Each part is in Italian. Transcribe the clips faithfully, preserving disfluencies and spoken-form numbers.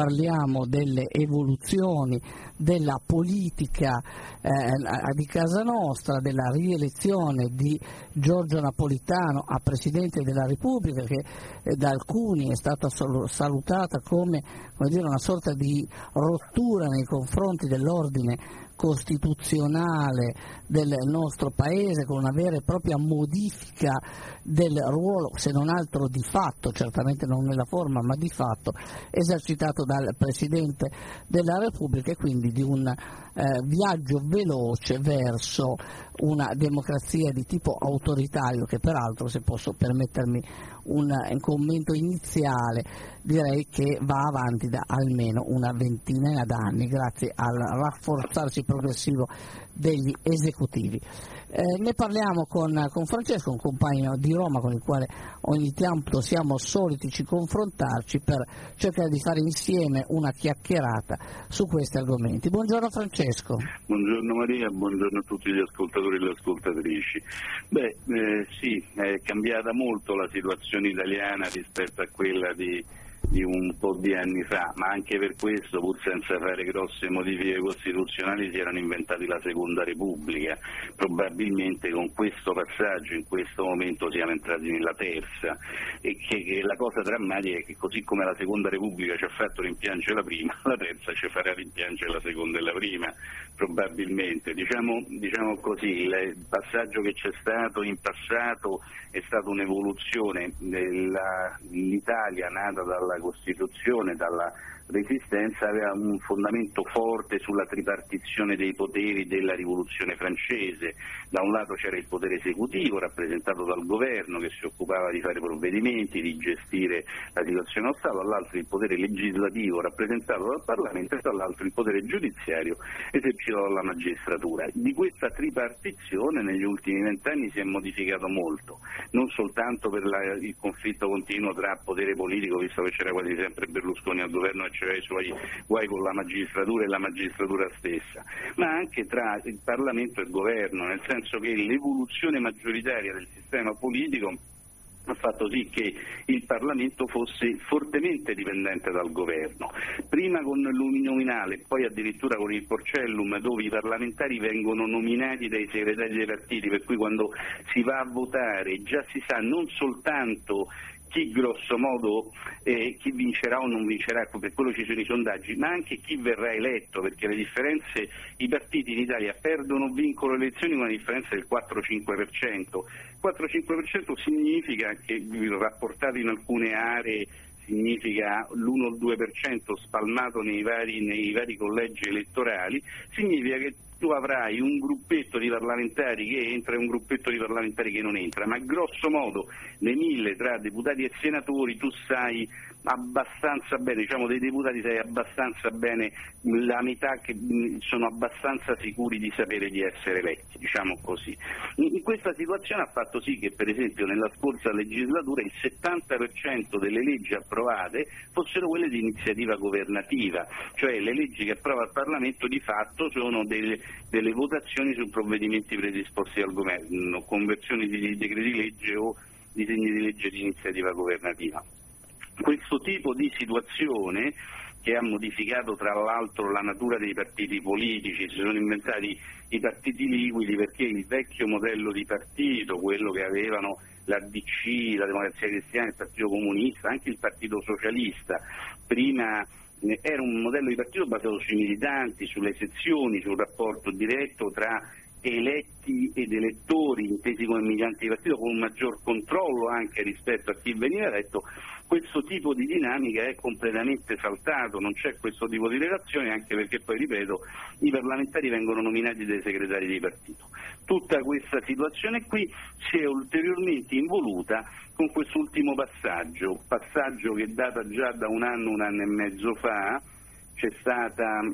parliamo delle evoluzioni della politica eh, di casa nostra, della rielezione di Giorgio Napolitano a Presidente della Repubblica, che eh, da alcuni è stata salutata come, come dire, una sorta di rottura nei confronti dell'ordine costituzionale del nostro Paese, con una vera e propria modifica del ruolo, se non altro di fatto, certamente non nella forma ma di fatto, esercitato dal Presidente della Repubblica, e quindi di un eh, viaggio veloce verso una democrazia di tipo autoritario, che peraltro, se posso permettermi un, un commento iniziale, direi che va avanti da almeno una ventina d'anni grazie al rafforzarsi progressivo degli esecutivi. Eh, ne parliamo con, con Francesco, un compagno di Roma con il quale ogni tanto siamo soliti confrontarci per cercare di fare insieme una chiacchierata su questi argomenti. Buongiorno Francesco. Buongiorno Maria, buongiorno a tutti gli ascoltatori e le ascoltatrici. Beh, eh, sì, è cambiata molto la situazione italiana rispetto a quella di di un po' di anni fa, ma anche per questo, pur senza fare grosse modifiche costituzionali, si erano inventati la Seconda Repubblica. Probabilmente con questo passaggio, in questo momento, siamo entrati nella terza, e che, che la cosa drammatica è che, così come la Seconda Repubblica ci ha fatto rimpiangere la prima, la terza ci farà rimpiangere la seconda e la prima, probabilmente. Diciamo, diciamo così, il passaggio che c'è stato in passato è stata un'evoluzione. L'Italia, nata dalla Costituzione, dalla Resistenza, aveva un fondamento forte sulla tripartizione dei poteri della Rivoluzione francese. Da un lato c'era il potere esecutivo, rappresentato dal governo, che si occupava di fare provvedimenti, di gestire la situazione allo Stato, dall'altro il potere legislativo, rappresentato dal Parlamento, e dall'altro il potere giudiziario, esercitato dalla magistratura. Di questa tripartizione negli ultimi vent'anni si è modificato molto, non soltanto per la, il conflitto continuo tra potere politico, visto che c'era quasi sempre Berlusconi al governo e c'era i suoi guai con la magistratura e la magistratura stessa, ma anche tra il Parlamento e il governo, nel senso che l'evoluzione maggioritaria del sistema politico ha fatto sì che il Parlamento fosse fortemente dipendente dal governo, prima con l'uninominale, poi addirittura con il Porcellum, dove i parlamentari vengono nominati dai segretari dei partiti, per cui quando si va a votare già si sa non soltanto chi grosso modo eh, chi vincerà o non vincerà, per quello ci sono i sondaggi, ma anche chi verrà eletto, perché le differenze, i partiti in Italia perdono o vincono le elezioni con una differenza del quattro cinque per cento. quattro cinque per cento significa che, rapportato in alcune aree, significa l'uno o il due per cento spalmato nei vari, nei vari collegi elettorali, significa che tu avrai un gruppetto di parlamentari che entra e un gruppetto di parlamentari che non entra, ma grosso modo nei mille tra deputati e senatori tu sai abbastanza bene, diciamo dei deputati sai abbastanza bene la metà, che sono abbastanza sicuri di sapere di essere eletti, diciamo così. In questa situazione ha fatto sì che, per esempio, nella scorsa legislatura il settanta per cento delle leggi approvate fossero quelle di iniziativa governativa, cioè le leggi che approva il Parlamento di fatto sono delle, delle votazioni su provvedimenti predisposti dal governo, conversioni di decreti legge o disegni di legge di iniziativa governativa. Questo tipo di situazione, che ha modificato tra l'altro la natura dei partiti politici, si sono inventati i partiti liquidi, perché il vecchio modello di partito, quello che avevano la D C, la Democrazia Cristiana, il Partito Comunista, anche il Partito Socialista, prima era un modello di partito basato sui militanti, sulle sezioni, sul rapporto diretto tra eletti ed elettori, intesi come militanti di partito, con un maggior controllo anche rispetto a chi veniva eletto. Questo tipo di dinamica è completamente saltato, non c'è questo tipo di relazione, anche perché poi, ripeto, i parlamentari vengono nominati dai segretari di partito. Tutta questa situazione qui si è ulteriormente involuta con quest'ultimo passaggio, passaggio che data già da un anno, un anno e mezzo fa. C'è stata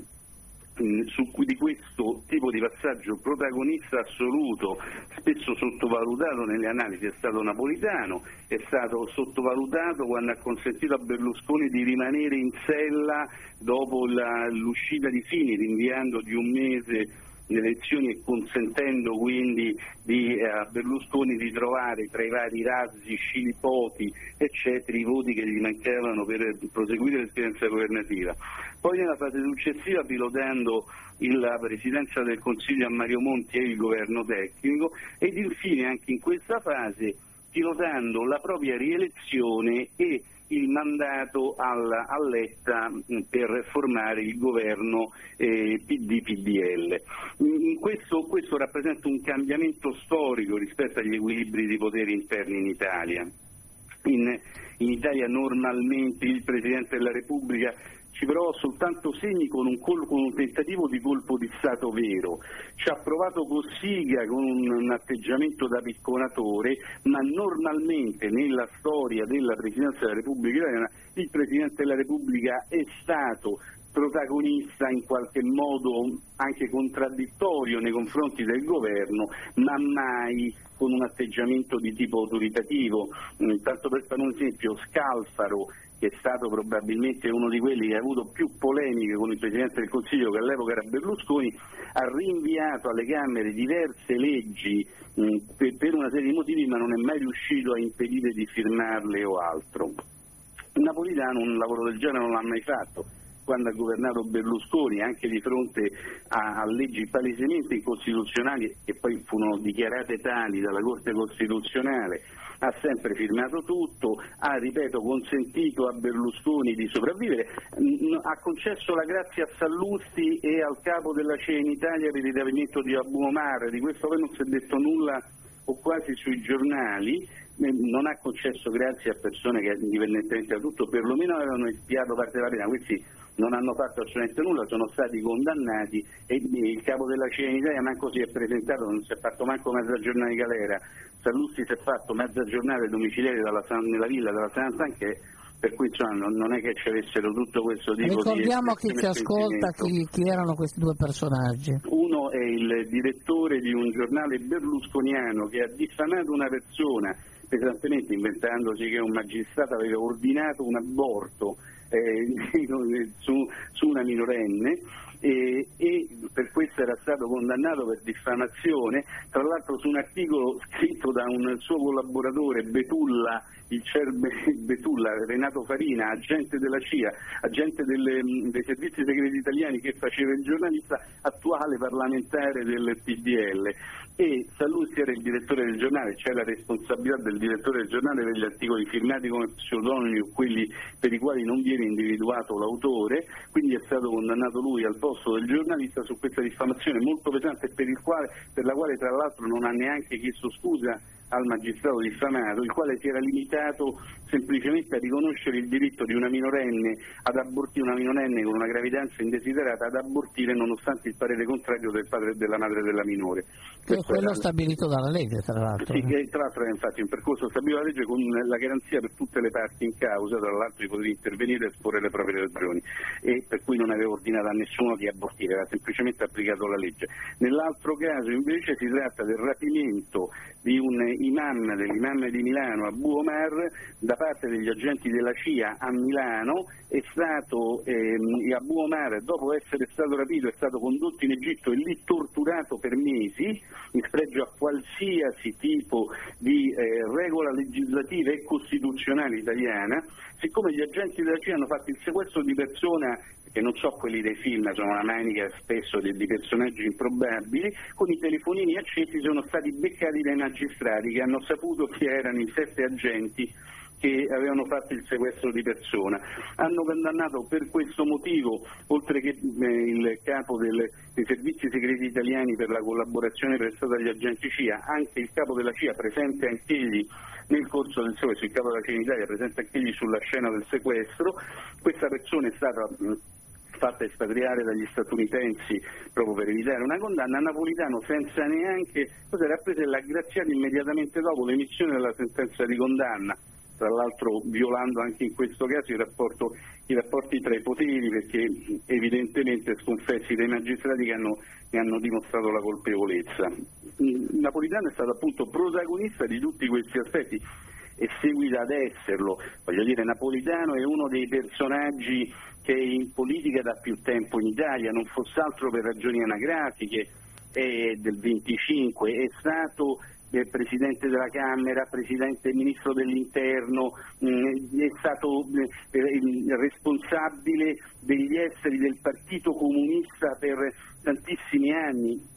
su cui di questo tipo di passaggio protagonista assoluto, spesso sottovalutato nelle analisi, è stato Napolitano, è stato sottovalutato quando ha consentito a Berlusconi di rimanere in sella dopo la, l'uscita di Fini, rinviando di un mese nelle elezioni e consentendo quindi di, eh, a Berlusconi di trovare tra i vari razzi, scilipoti, eccetera, i voti che gli mancavano per proseguire l'esperienza governativa. Poi nella fase successiva pilotando il, la Presidenza del Consiglio a Mario Monti e il governo tecnico, ed infine anche in questa fase pilotando la propria rielezione e il mandato alla, a Letta per formare il governo eh, P D P D L. In questo, questo rappresenta un cambiamento storico rispetto agli equilibri di potere interni in Italia. In, in Italia normalmente il Presidente della Repubblica ci provò soltanto segni con un, col- con un tentativo di colpo di Stato vero, ci ha provato Cossiga con un, un atteggiamento da picconatore, ma normalmente nella storia della Presidenza della Repubblica Italiana il Presidente della Repubblica è stato protagonista in qualche modo anche contraddittorio nei confronti del governo, ma mai con un atteggiamento di tipo autoritativo. Tanto per fare un esempio, Scalfaro, che è stato probabilmente uno di quelli che ha avuto più polemiche con il Presidente del Consiglio, che all'epoca era Berlusconi, ha rinviato alle Camere diverse leggi mh, per, per una serie di motivi, ma non è mai riuscito a impedire di firmarle o altro. Napolitano un lavoro del genere non l'ha mai fatto. Quando ha governato Berlusconi, anche di fronte a, a leggi palesemente incostituzionali, che poi furono dichiarate tali dalla Corte Costituzionale, ha sempre firmato tutto, ha, ripeto, consentito a Berlusconi di sopravvivere, ha concesso la grazia a Sallusti e al capo della C E in Italia per il rapimento di Abu Omar, di questo poi non si è detto nulla o quasi sui giornali. Non ha concesso grazie a persone che indipendentemente da tutto perlomeno avevano espiato parte della pena. Questi non hanno fatto assolutamente nulla, sono stati condannati e il capo della C E in Italia manco si è presentato, non si è fatto manco mezza giornata di galera. Sallusti si è fatto mezza giornata domiciliare dalla, nella villa della San Sanché, per cui insomma, non è che ci avessero tutto questo tipo di... Ricordiamo a chi ci ascolta chi, chi erano questi due personaggi. Uno è il direttore di un giornale berlusconiano che ha diffamato una persona pesantemente, inventandosi che un magistrato aveva ordinato un aborto eh, su, su una minorenne e, e per questo era stato condannato per diffamazione, tra l'altro su un articolo scritto da un suo collaboratore, Betulla, il Cerbe Betulla, Renato Farina, agente della C I A, agente delle, dei servizi segreti italiani, che faceva il giornalista, attuale parlamentare del P D L, e Sallusti era il direttore del giornale. C'è la responsabilità del direttore del giornale per gli articoli firmati come pseudonimi o quelli per i quali non viene individuato l'autore, quindi è stato condannato lui al posto del giornalista su questa diffamazione molto pesante, per, il quale, per la quale tra l'altro non ha neanche chiesto scusa al magistrato diffamato, il quale si era limitato semplicemente a riconoscere il diritto di una minorenne ad abortire, una minorenne con una gravidanza indesiderata ad abortire nonostante il parere contrario del padre e della madre della minore. Che è quello era... stabilito dalla legge, tra l'altro. Sì, che tra l'altro è infatti un percorso stabilito dalla legge con la garanzia per tutte le parti in causa, tra l'altro, di poter intervenire e esporre le proprie ragioni, e per cui non aveva ordinato a nessuno di abortire, aveva semplicemente applicato la legge. Nell'altro caso invece si tratta del rapimento di un imam, dell'imam di Milano, Abu Omar, da parte degli agenti della C I A a Milano. È stato ehm, Abu Omar, dopo essere stato rapito, è stato condotto in Egitto e lì torturato per mesi, in spregio a qualsiasi tipo di eh, regola legislativa e costituzionale italiana. Siccome gli agenti della C I A hanno fatto il sequestro di persona, che non so quelli dei film, sono una manica spesso di, di personaggi improbabili, con i telefonini accesi sono stati beccati dai magistrati che hanno saputo chi erano i sette agenti che avevano fatto il sequestro di persona. Hanno condannato per questo motivo, oltre che eh, il capo del, dei servizi segreti italiani per la collaborazione prestata agli agenti C I A, anche il capo della C I A, presente anch'egli nel corso del sequestro, il capo della C I A in Italia, presente anch'egli sulla scena del sequestro. Questa persona è stata mh, fatta espatriare dagli statunitensi proprio per evitare una condanna. Napolitano, senza neanche cos'era, ha preso e l'ha graziato immediatamente dopo l'emissione della sentenza di condanna, tra l'altro violando anche in questo caso il rapporto, i rapporti tra i poteri, perché evidentemente sconfessi dai magistrati che hanno, che hanno dimostrato la colpevolezza. Napolitano è stato appunto protagonista di tutti questi aspetti e seguita ad esserlo. Voglio dire, Napolitano è uno dei personaggi che è in politica da più tempo in Italia, non fosse altro per ragioni anagrafiche. è del venticinque, è stato del Presidente della Camera, Presidente e Ministro dell'Interno, mh, è stato eh, il responsabile degli esteri del Partito Comunista per tantissimi anni,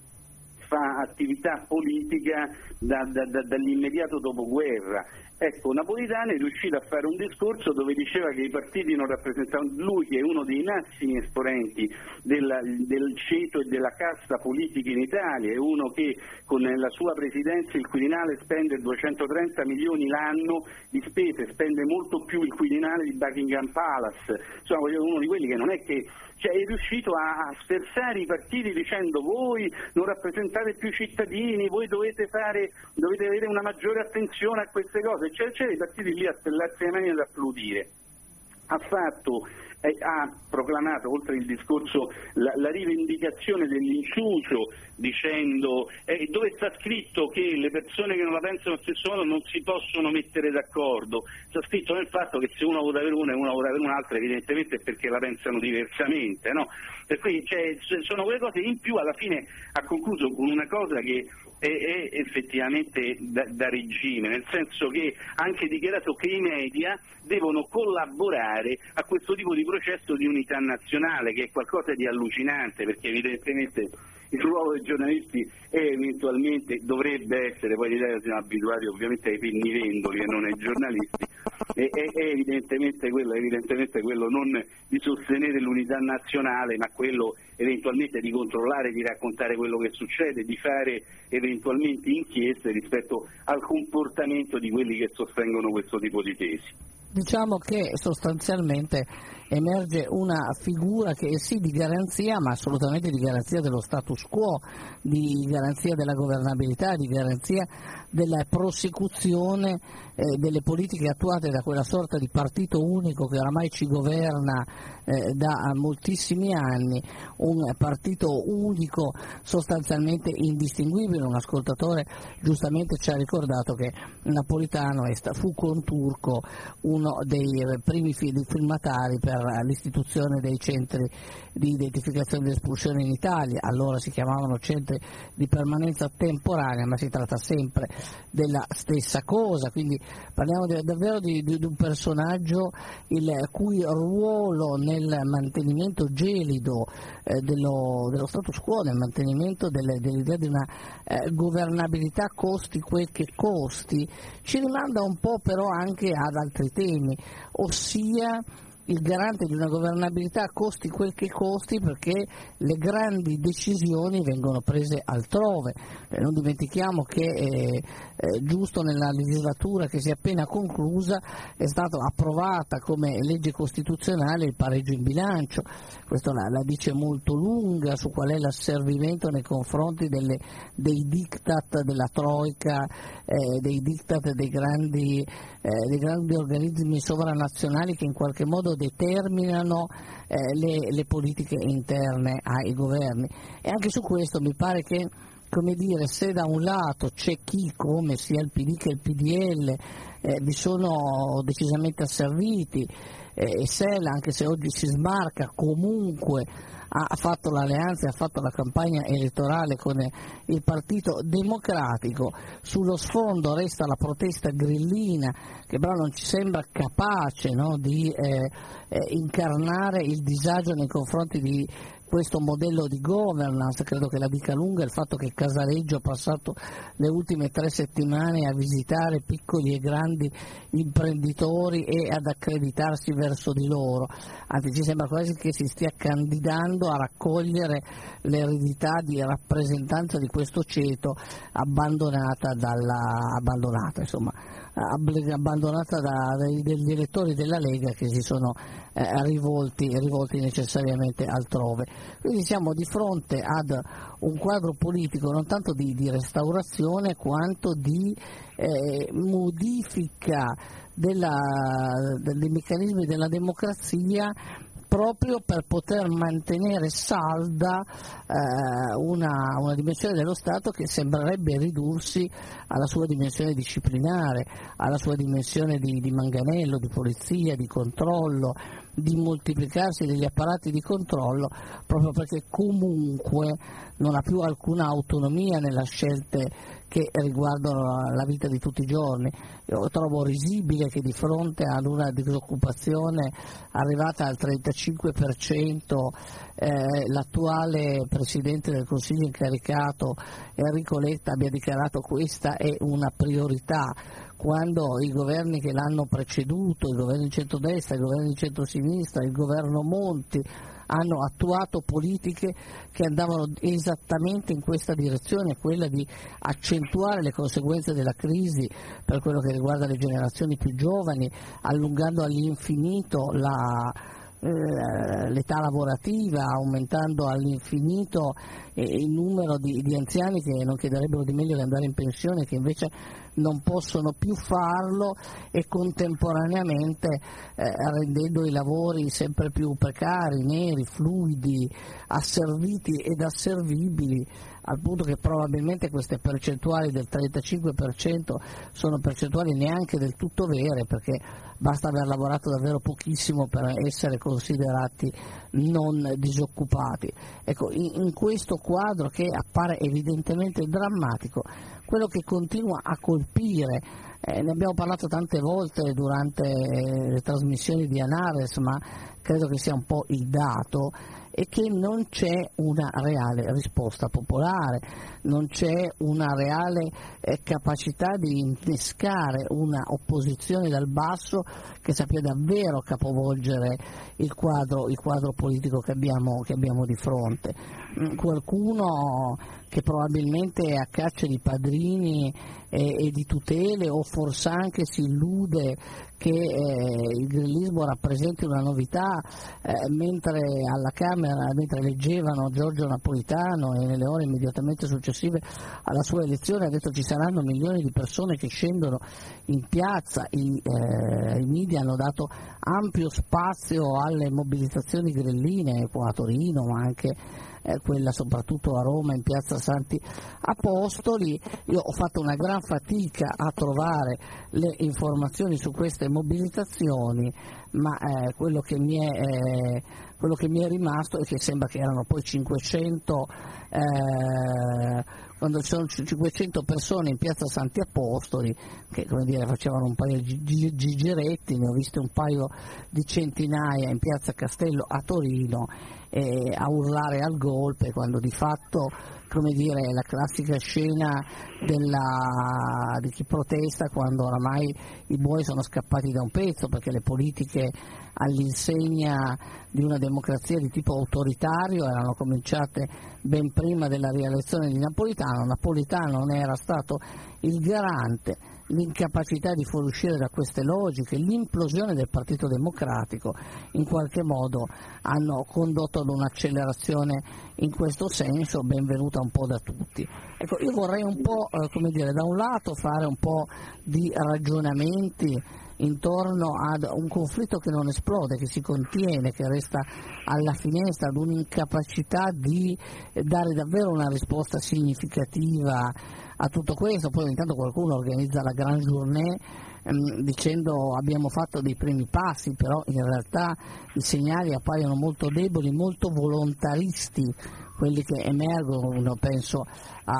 fa attività politica da, da, da, dall'immediato dopoguerra. Ecco, Napolitano è riuscito a fare un discorso dove diceva che i partiti non rappresentavano, lui che è uno dei massimi esponenti della, del ceto e della casta politica in Italia, è uno che con la sua presidenza il Quirinale spende duecentotrenta milioni l'anno di spese, spende molto più il Quirinale di Buckingham Palace, insomma uno di quelli che non è che cioè, è riuscito a sferzare i partiti dicendo voi non rappresentate più i cittadini, voi dovete fare, dovete avere una maggiore attenzione a queste cose. C'è, c'è i partiti lì a spellarsi le mani ed applaudire. Ha fatto, eh, ha proclamato, oltre il discorso, la, la rivendicazione dell'inciucio, dicendo eh, dove sta scritto che le persone che non la pensano allo stesso modo non si possono mettere d'accordo. Sta scritto nel fatto che se uno vota per una e uno vota per un'altra, evidentemente è perché la pensano diversamente, no? Per cui cioè, sono quelle cose. In più alla fine ha concluso con una cosa che è, è effettivamente da, da regime, nel senso che ha anche dichiarato che i media devono collaborare a questo tipo di processo di unità nazionale, che è qualcosa di allucinante, perché evidentemente il ruolo dei giornalisti è eventualmente, dovrebbe essere, poi in Italia siamo abituati ovviamente ai pennivendoli e non ai giornalisti, è, è, è evidentemente quello, evidentemente quello non di sostenere l'unità nazionale, ma quello eventualmente di controllare, di raccontare quello che succede, di fare eventualmente inchieste rispetto al comportamento di quelli che sostengono questo tipo di tesi. Diciamo che sostanzialmente emerge una figura che è sì di garanzia, ma assolutamente di garanzia dello status quo, di garanzia della governabilità, di garanzia della prosecuzione eh, delle politiche attuate da quella sorta di partito unico che oramai ci governa eh, da moltissimi anni, un partito unico sostanzialmente indistinguibile. Un ascoltatore giustamente ci ha ricordato che Napolitano fu con Turco uno dei primi firmatari per l'istituzione dei centri di identificazione ed espulsione in Italia. Allora si chiamavano centri di permanenza temporanea, ma si tratta sempre della stessa cosa, quindi parliamo di, davvero di, di, di un personaggio il cui ruolo nel mantenimento gelido eh, dello, dello status quo, nel mantenimento delle, dell'idea di una eh, governabilità costi quel che costi, ci rimanda un po' però anche ad altri temi, ossia il garante di una governabilità costi quel che costi, perché le grandi decisioni vengono prese altrove. Eh, non dimentichiamo che eh, eh, giusto nella legislatura che si è appena conclusa è stata approvata come legge costituzionale il pareggio in bilancio. Questo la, la dice molto lunga su qual è l'asservimento nei confronti delle, dei diktat della troika, eh, dei diktat dei grandi, eh, dei grandi organismi sovranazionali che in qualche modo determinano eh, le, le politiche interne ai governi. E anche su questo mi pare che, come dire, se da un lato c'è chi, come sia il P D che il P D L, eh, vi sono decisamente asserviti, eh, e Sella, anche se oggi si smarca, comunque ha fatto l'alleanza e ha fatto la campagna elettorale con il Partito Democratico. Sullo sfondo resta la protesta grillina, che però non ci sembra capace, no, di eh, eh, incarnare il disagio nei confronti di questo modello di governance. Credo che la dica lunga il fatto che Casaleggio ha passato le ultime tre settimane a visitare piccoli e grandi imprenditori e ad accreditarsi verso di loro, anzi ci sembra quasi che si stia candidando a raccogliere l'eredità di rappresentanza di questo ceto abbandonata dalla abbandonata insomma abbandonata da, dagli elettori della Lega che si sono eh, rivolti, rivolti necessariamente altrove. Quindi siamo di fronte ad un quadro politico non tanto di, di restaurazione quanto di eh, modifica della, dei meccanismi della democrazia, proprio per poter mantenere salda eh, una, una dimensione dello Stato che sembrerebbe ridursi alla sua dimensione disciplinare, alla sua dimensione di, di manganello, di polizia, di controllo, di moltiplicarsi degli apparati di controllo, proprio perché comunque non ha più alcuna autonomia nelle scelte che riguardano la vita di tutti i giorni. Io trovo risibile che di fronte ad una disoccupazione arrivata al trentacinque per cento eh, l'attuale Presidente del Consiglio incaricato Enrico Letta abbia dichiarato questa è una priorità, quando i governi che l'hanno preceduto, il governo di centrodestra, il governo di centrosinistra, il governo Monti, hanno attuato politiche che andavano esattamente in questa direzione, quella di accentuare le conseguenze della crisi per quello che riguarda le generazioni più giovani, allungando all'infinito la l'età lavorativa, aumentando all'infinito il numero di, di anziani che non chiederebbero di meglio di andare in pensione, che invece non possono più farlo, e contemporaneamente eh, rendendo i lavori sempre più precari, neri, fluidi, asserviti ed asservibili, al punto che probabilmente queste percentuali del trentacinque per cento sono percentuali neanche del tutto vere, perché basta aver lavorato davvero pochissimo per essere considerati non disoccupati. Ecco, in, in questo quadro, che appare evidentemente drammatico, quello che continua a colpire, eh, ne abbiamo parlato tante volte durante le trasmissioni di Anares, ma credo che sia un po' il dato, è che non c'è una reale risposta popolare, non c'è una reale eh, capacità di innescare una opposizione dal basso che sappia davvero capovolgere il quadro, il quadro politico che abbiamo, che abbiamo di fronte. Qualcuno che probabilmente è a caccia di padrini e, e di tutele, o forse anche si illude che eh, il grillismo rappresenti una novità, eh, mentre alla Camera, mentre eleggevano Giorgio Napolitano e nelle ore immediatamente successive alla sua elezione ha detto ci saranno milioni di persone che scendono in piazza. I, eh, i media hanno dato ampio spazio alle mobilitazioni grilline qua a Torino, ma anche eh, quella soprattutto a Roma in piazza Santi Apostoli. Io ho fatto una gran fatica a trovare le informazioni su queste mobilitazioni, ma eh, quello che mi è eh, quello che mi è rimasto è che sembra che erano poi cinquecento eh, quando ci sono cinquecento persone in piazza Santi Apostoli che, come dire, facevano un paio di gi- gigiretti, ne ho viste un paio di centinaia in piazza Castello a Torino eh, a urlare al golpe, quando di fatto, come dire, la classica scena della, di chi protesta quando oramai i buoi sono scappati da un pezzo, perché le politiche all'insegna di una democrazia di tipo autoritario erano cominciate ben prima della rielezione di Napolitano. Napolitano ne era stato il garante. L'incapacità di fuoriuscire da queste logiche, l'implosione del Partito Democratico in qualche modo hanno condotto ad un'accelerazione in questo senso, benvenuta un po' da tutti. Ecco, io vorrei un po', eh, come dire, da un lato fare un po' di ragionamenti intorno ad un conflitto che non esplode, che si contiene, che resta alla finestra, ad un'incapacità di dare davvero una risposta significativa a tutto questo. Poi intanto qualcuno organizza la Grand Journée ehm, dicendo abbiamo fatto dei primi passi, però in realtà i segnali appaiono molto deboli, molto volontaristi, quelli che emergono, penso a,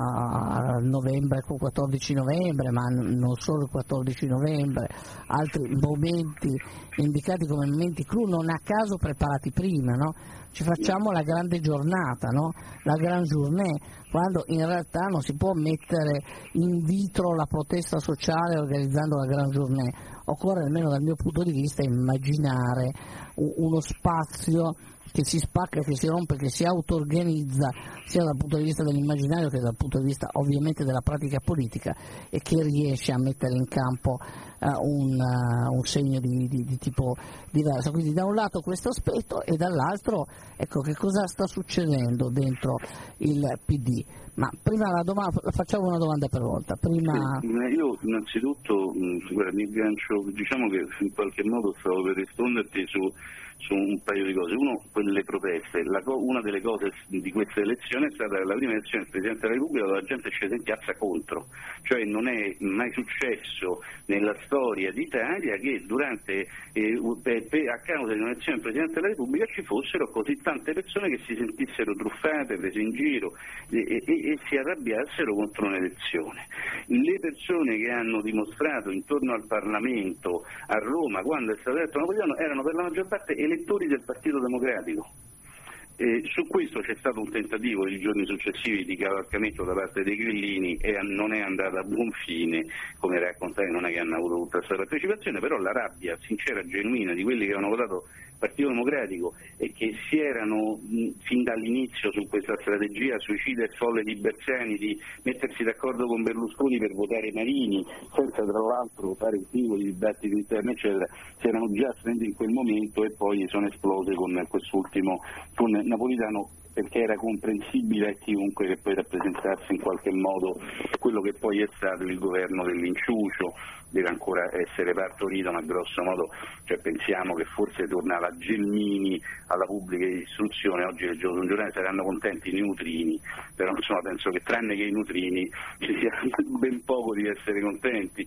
a novembre, quattordici novembre, ma non solo il quattordici novembre, altri momenti indicati come momenti clou, non a caso preparati prima, no? Ci facciamo la grande giornata, no? La Grand Journée, quando in realtà non si può mettere in vitro la protesta sociale organizzando la Grand Journée. Occorre, almeno dal mio punto di vista, immaginare uno spazio che si spacca, che si rompe, che si auto-organizza sia dal punto di vista dell'immaginario che dal punto di vista ovviamente della pratica politica, e che riesce a mettere in campo uh, un, uh, un segno di, di, di tipo diverso. Quindi da un lato questo aspetto, e dall'altro ecco che cosa sta succedendo dentro il P D. Ma prima la domanda, facciamo una domanda per volta. Prima... Io innanzitutto guarda, mi aggancio, diciamo che in qualche modo stavo per risponderti su su un paio di cose. Uno, quelle proteste. La co- una delle cose di questa elezione è stata la prima elezione del Presidente della Repubblica dove la gente è scesa in piazza contro, cioè non è mai successo nella storia d'Italia che durante eh, pe, pe, a causa di un'elezione del Presidente della Repubblica ci fossero così tante persone che si sentissero truffate, prese in giro e, e, e si arrabbiassero contro un'elezione. Le persone che hanno dimostrato intorno al Parlamento a Roma quando è stato eletto Napolitano erano per la maggior parte elettori del Partito Democratico. Eh, su questo c'è stato un tentativo nei giorni successivi di cavalcamento da parte dei grillini e non è andata a buon fine, come raccontai non è che hanno avuto tutta questa partecipazione, però la rabbia sincera, genuina di quelli che hanno votato il Partito Democratico e che si erano mh, fin dall'inizio su questa strategia suicida e folle di Bersani di mettersi d'accordo con Berlusconi per votare Marini, senza tra l'altro fare il tipo di dibattito interno eccetera, si erano già spenti in quel momento e poi sono esplose con quest'ultimo, con Napolitano, perché era comprensibile a chiunque che poi rappresentasse in qualche modo quello che poi è stato il governo dell'inciucio, deve ancora essere partorito, ma grosso modo cioè, pensiamo che forse tornava Gelmini alla pubblica istruzione, oggi leggevo su un giornale saranno contenti i neutrini, però insomma penso che tranne che i neutrini ci sia ben poco di essere contenti.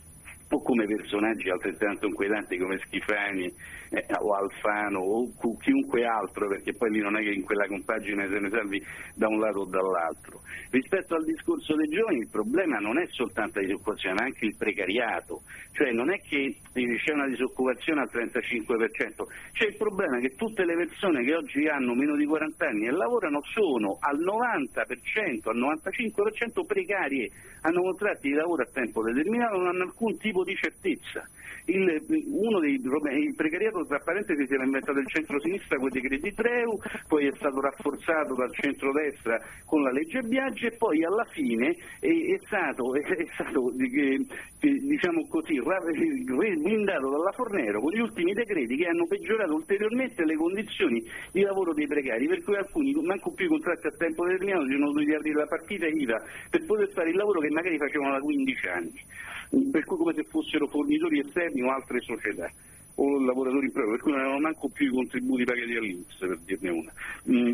O come personaggi altrettanto inquietanti come Schifani eh, o Alfano o chiunque altro, perché poi lì non è che in quella compagine se ne salvi da un lato o dall'altro. Rispetto al discorso dei giovani il problema non è soltanto la disoccupazione, ma anche il precariato, cioè non è che c'è una disoccupazione al trentacinque per cento, c'è il problema che tutte le persone che oggi hanno meno di quaranta anni e lavorano sono al novanta per cento, al novantacinque per cento precarie, hanno contratti di lavoro a tempo determinato, non hanno alcun tipo di certezza. Il, uno dei problemi, il precariato tra parentesi si era inventato il centro-sinistra con i decreti Treu, poi è stato rafforzato dal centro-destra con la legge Biagi e poi alla fine è, è stato, è, è stato eh, diciamo così, blindato dalla Fornero con gli ultimi decreti che hanno peggiorato ulteriormente le condizioni di lavoro dei precari, per cui alcuni manco più i contratti a tempo determinato sono dovuti aprire la partita I V A per poter fare il lavoro che magari facevano da quindici anni, per cui come se fossero fornitori esterni o altre società o lavoratori in proprio, per cui non avevano manco più i contributi pagati all'I N P S, per dirne una. Mm.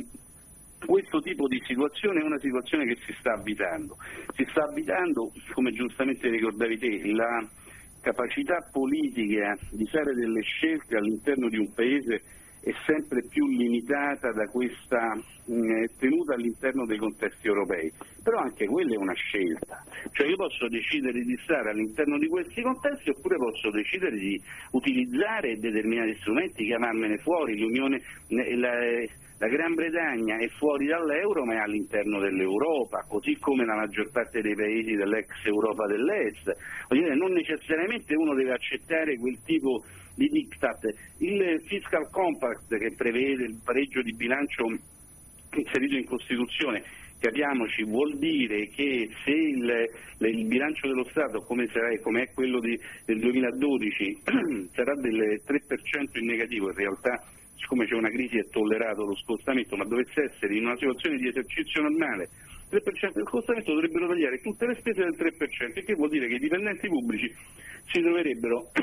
Questo tipo di situazione è una situazione che si sta avvitando, si sta avvitando, come giustamente ricordavi te, la capacità politica di fare delle scelte all'interno di un paese è sempre più limitata da questa mh, tenuta all'interno dei contesti europei, però anche quella è una scelta, cioè io posso decidere di stare all'interno di questi contesti oppure posso decidere di utilizzare determinati strumenti, chiamarmene fuori. L'Unione, la, la Gran Bretagna è fuori dall'euro ma è all'interno dell'Europa, così come la maggior parte dei paesi dell'ex Europa dell'Est. Voglio dire, non necessariamente uno deve accettare quel tipo di diktat. Il Fiscal Compact, che prevede il pareggio di bilancio inserito in Costituzione, capiamoci, vuol dire che se il, il bilancio dello Stato, come, sarà, come è quello di, del duemiladodici, sarà del tre per cento in negativo, in realtà siccome c'è una crisi è tollerato lo scostamento, ma dovesse essere in una situazione di esercizio normale tre per cento del scostamento, dovrebbero tagliare tutte le spese del tre per cento, il che vuol dire che i dipendenti pubblici si troverebbero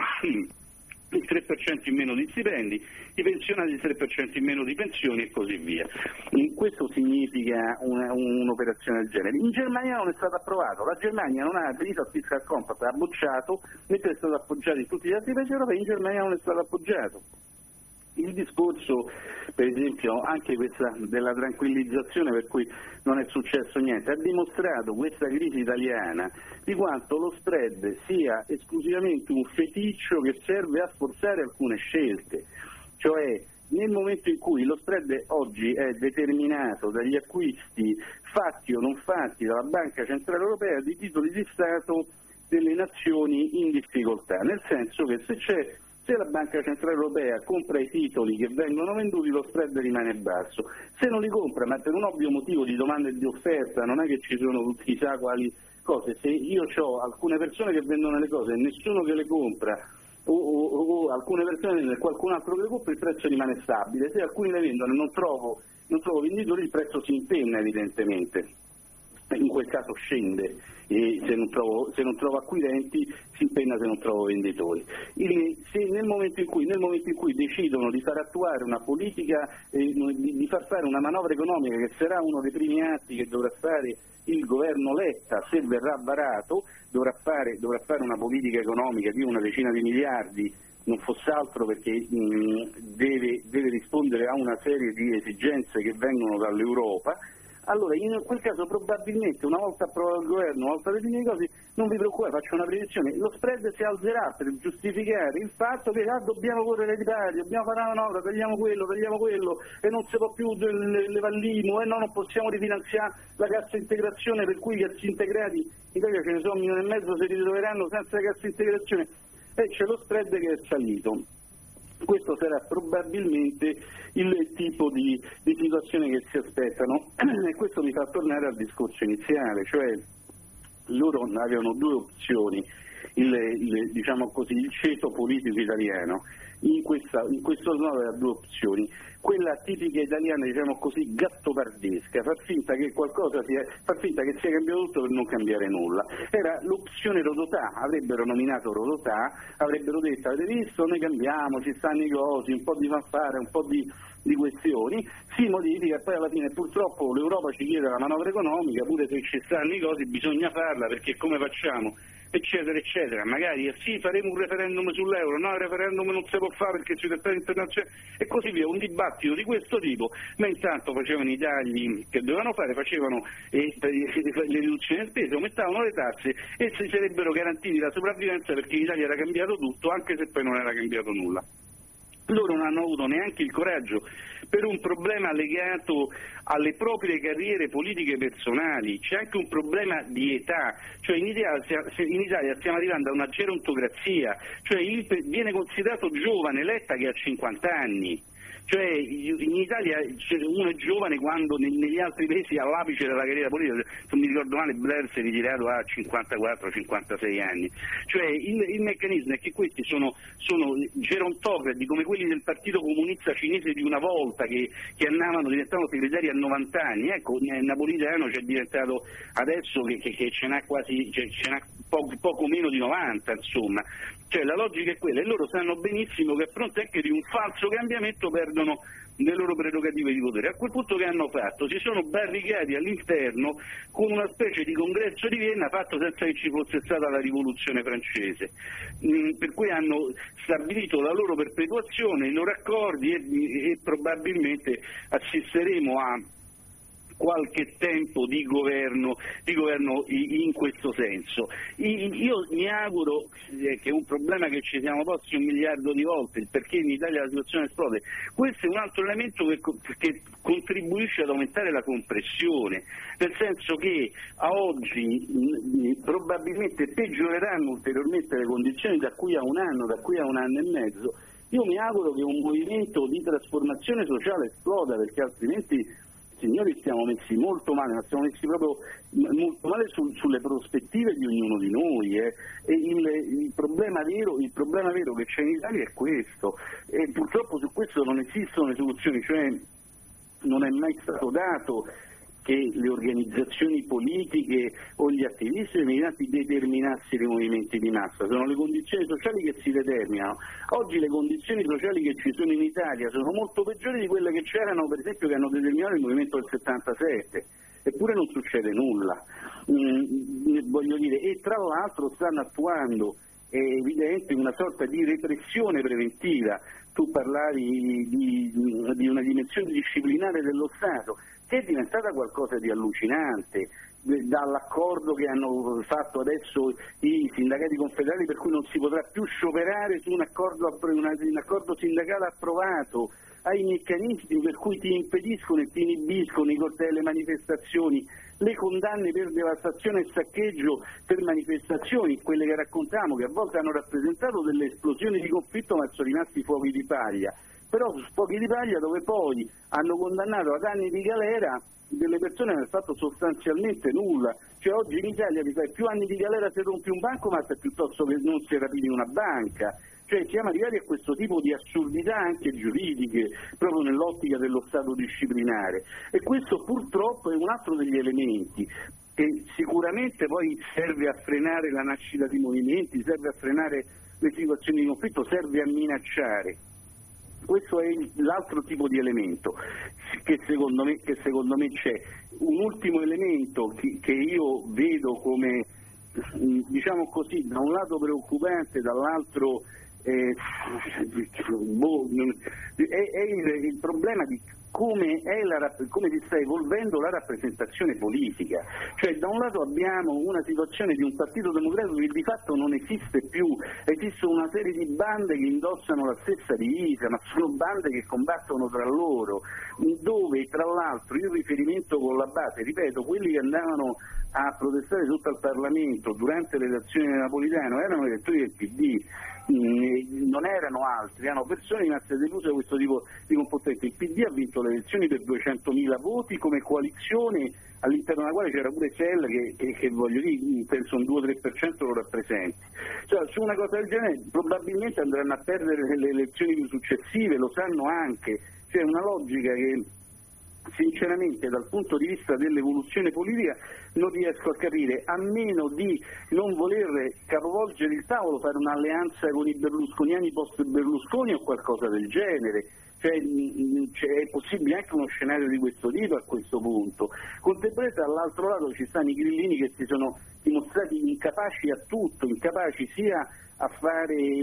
il tre per cento in meno di stipendi, i pensionati il tre per cento in meno di pensioni e così via. Questo significa una, un'operazione del genere. In Germania non è stato approvato, la Germania non ha aderito al Fiscal Compact, ha bocciato, mentre è stato appoggiato in tutti gli altri paesi europei, in Germania non è stato appoggiato. Il discorso, per esempio, anche questa della tranquillizzazione per cui non è successo niente, ha dimostrato questa crisi italiana di quanto lo spread sia esclusivamente un feticcio che serve a forzare alcune scelte, cioè nel momento in cui lo spread oggi è determinato dagli acquisti fatti o non fatti dalla Banca Centrale Europea di titoli di Stato delle nazioni in difficoltà, nel senso che se c'è Se la Banca Centrale Europea compra i titoli che vengono venduti, lo spread rimane basso. Se non li compra, ma per un ovvio motivo di domanda e di offerta, non è che ci sono chissà quali cose, se io ho alcune persone che vendono le cose e nessuno che le compra, o, o, o alcune persone e qualcun altro che le compra, il prezzo rimane stabile. Se alcuni le vendono e non trovo, non trovo venditori, il prezzo si impenna evidentemente. in quel caso scende e se non trovo, se non trovo acquirenti si impenna se non trovo venditori. Il, se nel momento in cui, nel momento in cui decidono di far attuare una politica, eh, di, di far fare una manovra economica che sarà uno dei primi atti che dovrà fare il governo Letta se verrà varato, dovrà fare, dovrà fare una politica economica di una decina di miliardi, non fosse altro perché mh, deve, deve rispondere a una serie di esigenze che vengono dall'Europa. Allora in quel caso probabilmente una volta approvato il governo, una volta definite le cose, non vi preoccupate, faccio una predizione, lo spread si alzerà per giustificare il fatto che ah, dobbiamo correre di pari, dobbiamo fare una manovra, tagliamo quello, tagliamo quello e non si può più levare l'I M U e no, non possiamo rifinanziare la cassa integrazione, per cui i cassi integrati in Italia ce ne sono un milione e mezzo, si ritroveranno senza la cassa integrazione e c'è lo spread che è salito. Questo sarà probabilmente il tipo di, di situazione che si aspettano e questo mi fa tornare al discorso iniziale, cioè loro avevano due opzioni, il, il, diciamo così, il ceto politico italiano in, questa, in questo snodo aveva due opzioni, quella tipica italiana, diciamo così, gattopardesca, far finta che qualcosa sia, far finta che sia cambiato tutto per non cambiare nulla. Era l'opzione Rodotà, avrebbero nominato Rodotà, avrebbero detto avete visto, noi cambiamo, ci stanno i cosi, un po' di fanfare, un po' di, di questioni, si modifica e poi alla fine purtroppo l'Europa ci chiede la manovra economica, pure se ci stanno i cosi bisogna farla perché come facciamo? Eccetera eccetera, magari sì faremo un referendum sull'euro, no il referendum non si può fare perché c'è trattati internazionali e così via, un dibattito di questo tipo, ma intanto facevano i tagli che dovevano fare, facevano eh, le riduzioni di spese, aumentavano le tasse e si sarebbero garantiti la sopravvivenza perché in Italia era cambiato tutto anche se poi non era cambiato nulla. Loro non hanno avuto neanche il coraggio per un problema legato alle proprie carriere politiche personali, c'è anche un problema di età, cioè in Italia, in Italia stiamo arrivando a una gerontocrazia, cioè viene considerato giovane Letta che ha cinquanta anni. Cioè in Italia uno è giovane quando negli altri paesi è all'apice della carriera politica, se non mi ricordo male Blair si è ritirato a cinquantaquattro cinquantasei anni, cioè il, il meccanismo è che questi sono, sono gerontocrati come quelli del Partito Comunista Cinese di una volta che, che andavano, diventavano segretari a novanta anni, ecco Napolitano c'è diventato adesso che, che, che ce n'ha quasi, ce, ce n'ha poco, poco meno di novanta insomma. Cioè la logica è quella e loro sanno benissimo che a fronte anche di un falso cambiamento perdono le loro prerogative di potere. A quel punto che hanno fatto? Si sono barricati all'interno con una specie di congresso di Vienna fatto senza che ci fosse stata la rivoluzione francese, mm, per cui hanno stabilito la loro perpetuazione, i loro accordi e, e probabilmente assisteremo a qualche tempo di governo, di governo in questo senso. Io mi auguro che un problema che ci siamo posti un miliardo di volte, perché in Italia la situazione esplode, questo è un altro elemento che, che contribuisce ad aumentare la compressione, nel senso che a oggi mh, probabilmente peggioreranno ulteriormente le condizioni da qui a un anno, da qui a un anno e mezzo. Io mi auguro che un movimento di trasformazione sociale esploda, perché altrimenti signori stiamo messi molto male, ma stiamo messi proprio molto male su, sulle prospettive di ognuno di noi eh. E il, il, problema vero, il problema vero che c'è in Italia è questo e purtroppo su questo non esistono le soluzioni, cioè non è mai stato dato che le organizzazioni politiche o gli attivisti e i militanti determinassero i movimenti di massa, sono le condizioni sociali che si determinano. Oggi le condizioni sociali che ci sono in Italia sono molto peggiori di quelle che c'erano, per esempio, che hanno determinato il movimento del settantasette, eppure non succede nulla. Mm, voglio dire, e tra l'altro stanno attuando, è evidente, una sorta di repressione preventiva. Tu parlavi di, di una dimensione disciplinare dello Stato, che è diventata qualcosa di allucinante, dall'accordo che hanno fatto adesso i sindacati confederali per cui non si potrà più scioperare su un accordo, un accordo sindacale approvato, ai meccanismi per cui ti impediscono e ti inibiscono i cortei alle manifestazioni, le condanne per devastazione e saccheggio per manifestazioni, quelle che raccontiamo, che a volte hanno rappresentato delle esplosioni di conflitto ma sono rimasti fuochi di paglia, però su fuochi di paglia dove poi hanno condannato ad anni di galera delle persone che hanno fatto sostanzialmente nulla. Cioè oggi in Italia ti fai più anni di galera se rompi un bancomat piuttosto che non si rapini una banca. Cioè siamo arrivati a questo tipo di assurdità anche giuridiche proprio nell'ottica dello Stato disciplinare e questo purtroppo è un altro degli elementi che sicuramente poi serve a frenare la nascita di movimenti, serve a frenare le situazioni di conflitto, serve a minacciare. Questo è l'altro tipo di elemento che secondo me, che secondo me c'è. Un ultimo elemento che, che io vedo come, diciamo così, da un lato preoccupante, dall'altro eh, boh, è, è il, il problema di come, è la, come si sta evolvendo la rappresentazione politica. Cioè, da un lato abbiamo una situazione di un partito democratico che di fatto non esiste più, esistono una serie di bande che indossano la stessa divisa, ma sono bande che combattono tra loro, dove tra l'altro il riferimento con la base, ripeto, quelli che andavano a protestare sotto al Parlamento durante le elezioni di Napolitano erano elettori del P D, non erano altri, erano persone rimaste deluse da questo tipo di comportamento. Il P D ha vinto le elezioni per duecentomila voti come coalizione, all'interno della quale c'era pure Cell che, che, che voglio dire, penso un due o tre per cento lo rappresenti. Cioè, su una cosa del genere probabilmente andranno a perdere le elezioni più successive, lo sanno anche, c'è una logica che sinceramente dal punto di vista dell'evoluzione politica non riesco a capire, a meno di non voler capovolgere il tavolo, fare un'alleanza con i berlusconiani post Berlusconi o qualcosa del genere. Cioè, è possibile anche uno scenario di questo tipo a questo punto. Contemporaneamente dall'altro lato ci stanno i grillini che si sono dimostrati incapaci a tutto, incapaci sia a fare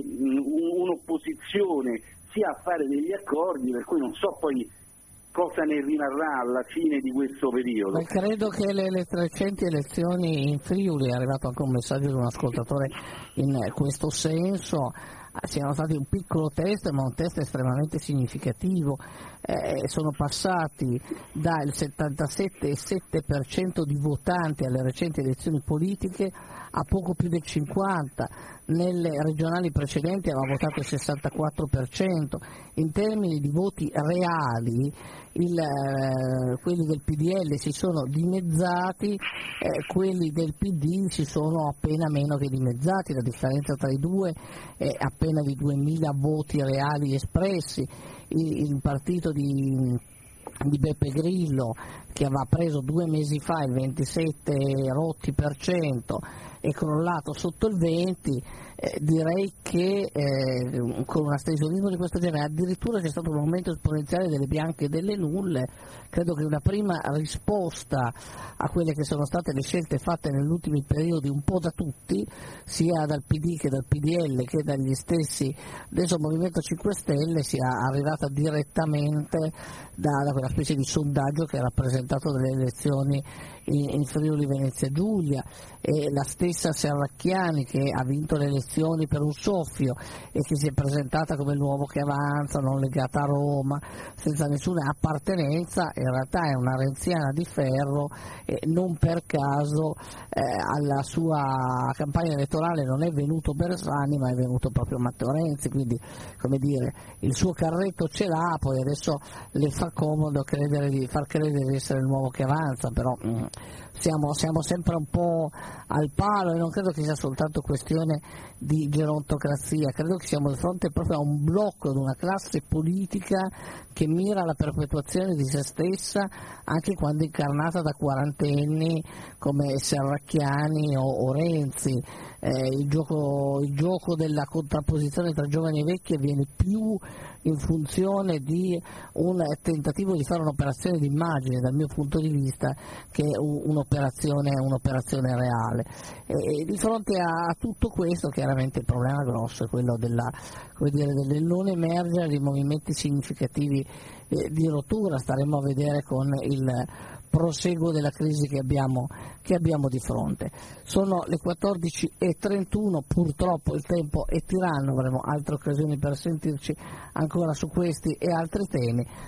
un'opposizione sia a fare degli accordi, per cui non so poi cosa ne rimarrà alla fine di questo periodo. Beh, credo che le, le recenti elezioni in Friuli, è arrivato anche un messaggio di un ascoltatore in questo senso, siano stati un piccolo test, ma un test estremamente significativo. Eh, sono passati dal settantasette virgola sette per cento di votanti alle recenti elezioni politiche a poco più del cinquanta per cento. Nelle regionali precedenti aveva votato il sessantaquattro per cento. In termini di voti reali il, eh, quelli del P D L si sono dimezzati, eh, quelli del P D si sono appena meno che dimezzati, la differenza tra i due è appena di duemila voti reali espressi. Il, il partito di di Beppe Grillo, che aveva preso due mesi fa il ventisette rotti per cento e crollato sotto il venti, eh, direi che eh, con un astensionismo di questo genere addirittura c'è stato un aumento esponenziale delle bianche e delle nulle. Credo che una prima risposta a quelle che sono state le scelte fatte negli ultimi periodi un po' da tutti, sia dal P D che dal P D L che dagli stessi adesso Movimento cinque Stelle, sia arrivata direttamente da, da quella specie di sondaggio che ha rappresentato delle elezioni in, in Friuli Venezia Giulia, e la stessa Serracchiani che ha vinto le elezioni per un soffio e che si è presentata come l'uomo che avanza, non legata a Roma, senza nessuna appartenenza, in realtà è una renziana di ferro e non per caso eh, alla sua campagna elettorale non è venuto Bersani ma è venuto proprio Matteo Renzi, quindi come dire il suo carretto ce l'ha, poi adesso le fa comodo credere di, far credere di essere il nuovo che avanza, però mh, siamo, siamo sempre un po' al palo e non credo che sia soltanto questione di gerontocrazia, credo che siamo di fronte proprio a un blocco, ad una classe politica che mira alla perpetuazione di se stessa anche quando incarnata da quarantenni come Serracchiani o, o Renzi. Eh, il, gioco, il gioco della contrapposizione tra giovani e vecchi avviene più in funzione di un tentativo di fare un'operazione di immagine dal mio punto di vista che un'operazione, un'operazione reale. E di fronte a tutto questo chiaramente il problema grosso è quello della, come dire, del non emergere di movimenti significativi eh, di rottura. Staremo a vedere con il proseguo della crisi che abbiamo, che abbiamo di fronte. Sono le quattordici e trentuno, purtroppo il tempo è tiranno, avremo altre occasioni per sentirci ancora su questi e altri temi.